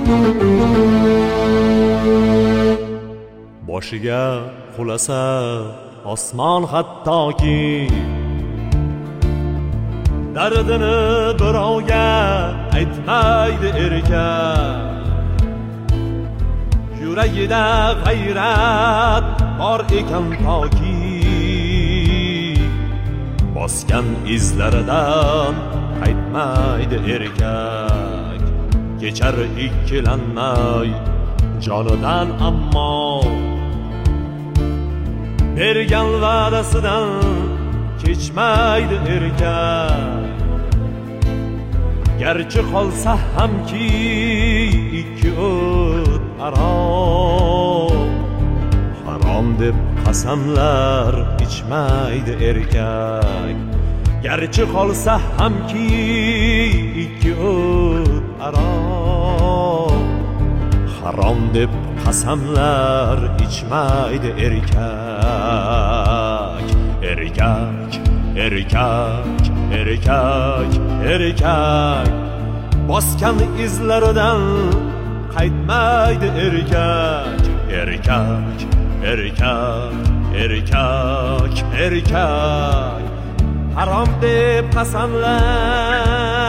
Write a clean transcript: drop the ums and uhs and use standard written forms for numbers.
boshiga qulasa osmon hattoki dardini birovga aytmaydi erkak yuragida g'ayrat bor ekan toki bosgan izlaridan qaytmaydi erkak kechar ikkilanmay jonidan ammo bergan va'dasidan kechmaydi erkak garchi qolsa hamki ikki o't harom deb qasamlar ichmaydi erkak garchi qolsa hamki ikki o't harom deb qasamlar ichmaydi erkak erkak erkak erkak erkak bosgan izlaridan qaytmaydi erkak erkak erkak erkak erkak harom deb qasamlar